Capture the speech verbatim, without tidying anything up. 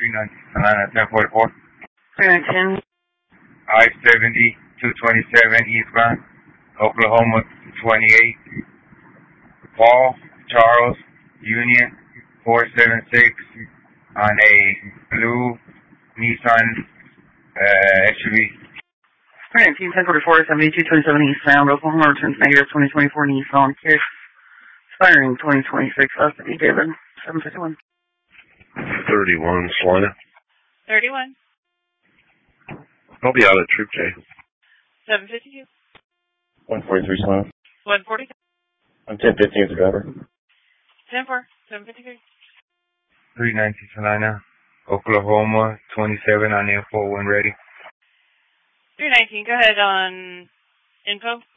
three ninety, Salina, ten forty-four. three nineteen. I seventy, two twenty-seven eastbound, Oklahoma twenty-eight. Paul, Charles, Union, four seven six on a blue Nissan uh, S U V. three nineteen, ten forty-four, seventy-two twenty-seven eastbound, Oklahoma returns negative twenty twenty-four Nissan Kick. Expiring twenty twenty-six, S W David, seven fifty-one. thirty-one, Salina. thirty-one. I'll be out of Troop J. seven fifty-two. one forty-three, Salina. one forty. I'm ten fifteen as a driver. ten four, seven fifty-three. three ninety, Salina, Oklahoma twenty-seven on info when ready. three nineteen, go ahead on info.